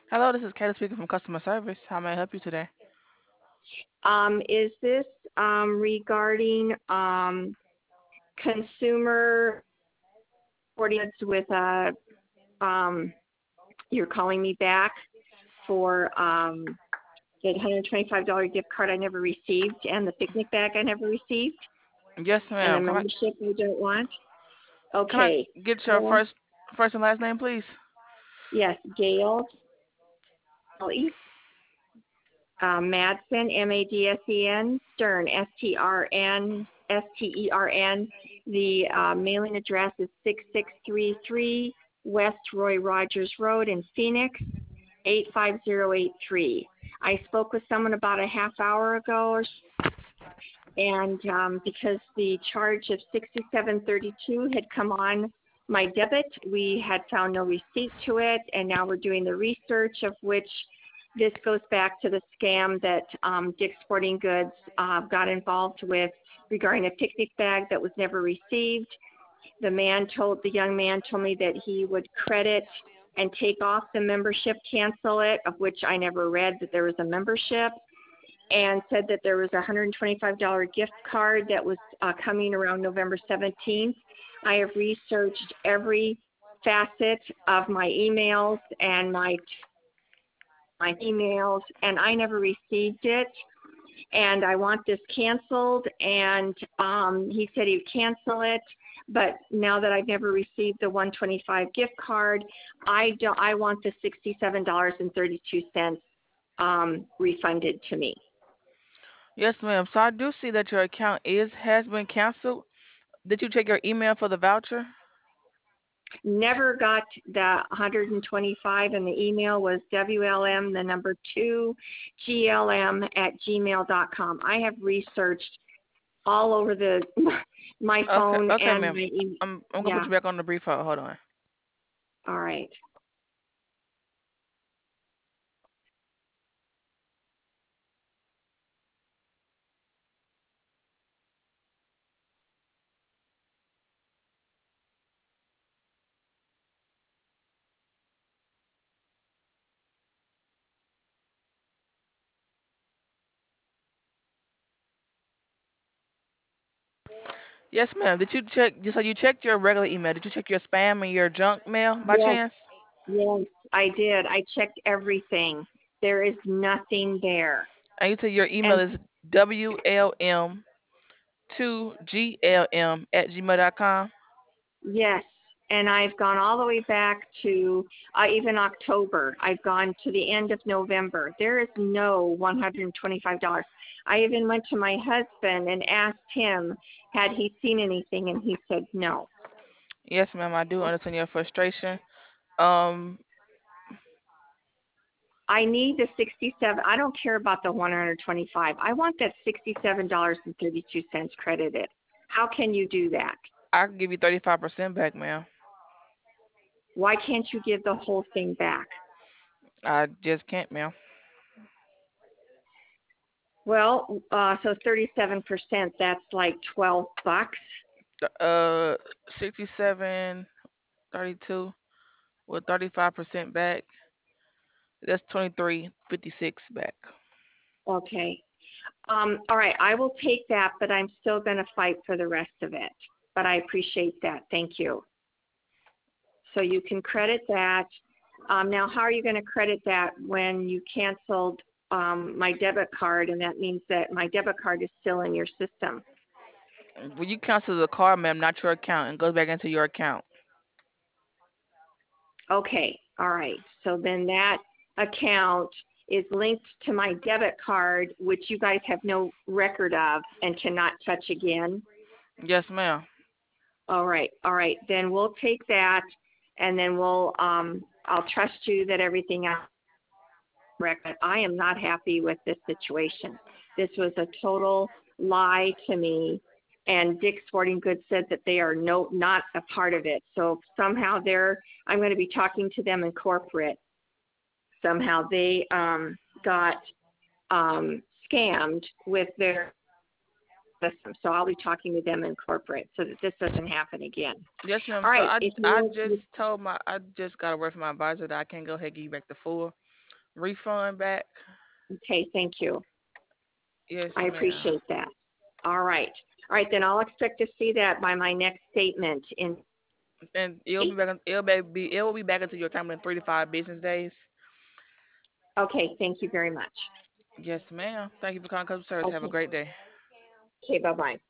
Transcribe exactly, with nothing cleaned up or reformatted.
Hello, this is Kayla speaking from customer service. How may I help you today? Um, is this um, regarding um, consumer ordinance with a, um, you're calling me back for um, the one hundred twenty-five dollars gift card I never received and the picnic bag I never received Yes, and the ma'am. Can I membership you don't want? can I Okay. get your Well, first first and last name, please? yes, Gail, uh, Madsen, M A D S E N, Stern, S T R N, S T E R N. The uh, mailing address is six six three three West Roy Rogers Road in Phoenix, eight five zero eight three. I spoke with someone about a half hour ago, or so, and um, because the charge of sixty-seven thirty-two had come on my debit, we had found no receipt to it, and now we're doing the research of which this goes back to the scam that um, Dick's Sporting Goods uh, got involved with regarding a picnic bag that was never received. The man told the young man told me that he would credit and take off the membership, cancel it, of which I never read that there was a membership, and said that there was a one hundred twenty-five dollars gift card that was uh, coming around November seventeenth. I have researched every facet of my emails and my my emails, and I never received it. And I want this canceled. And um, he said he'd cancel it. But now that I've never received the one hundred twenty-five dollars gift card, I don't. I want the sixty-seven dollars and thirty-two cents um, refunded to me. Yes, ma'am. So I do see that your account is has been canceled. Did you check your email for the voucher? Never got the one hundred twenty-five, and the email was W L M, the number two, G L M at gmail dot com. I have researched all over the my Okay, phone okay, and ma'am. my e- I'm I'm gonna put yeah. you back on the brief hold. Hold on. All right. Yes, ma'am. Did you check? So you checked your regular email. Did you check your spam and your junk mail by Yes, chance? yes, I did. I checked everything. There is nothing there. And you said your email And is W L M two G L M at gmail dot com. yes, and I've gone all the way back to uh, even October. I've gone to the end of November. There is no one hundred twenty-five dollars. I even went to my husband and asked him had he seen anything, and he said no. Yes, ma'am. I do understand your frustration. Um, I need the sixty-seven. I don't care about the one hundred twenty-five. I want that sixty-seven dollars and thirty-two cents credited. How can you do that? I can give you thirty-five percent back, ma'am. Why can't you give the whole thing back? I just can't, ma'am. Well, uh, so thirty-seven percent, that's like twelve bucks. Uh, sixty-seven, thirty-two with thirty-five percent back. That's twenty-three fifty-six back. Okay. Um, all right, I will take that, but I'm still going to fight for the rest of it. But I appreciate that. Thank you. So you can credit that. Um, now, how are you going to credit that when you canceled um, my debit card, and that means that my debit card is still in your system? When you cancel the card, ma'am, not your account, and goes back into your account. Okay, all right. So then that account is linked to my debit card, which you guys have no record of and cannot touch again. Yes, ma'am. All right, all right. Then we'll take that, and then we'll um, I'll trust you that everything else is correct. But I am not happy with this situation. This was a total lie to me. And Dick's Sporting Goods said that they are no not a part of it. So somehow they're I'm going to be talking to them in corporate. Somehow they um, got um, scammed with their system. So I'll be talking to them in corporate so that this doesn't happen again. Yes, ma'am. All So right. I If I you just told my I just got a word from my advisor that I can go ahead and give you back the full. refund back. Okay, thank you. Yes, I ma'am. appreciate that. All right. All right, then I'll expect to see that by my next statement in. And it'll be back. on- It'll be be- it will be back into your account in three to five business days. Okay, thank you very much. Yes, ma'am. Thank you for calling customer service. Have a Okay. great day. Okay, bye-bye.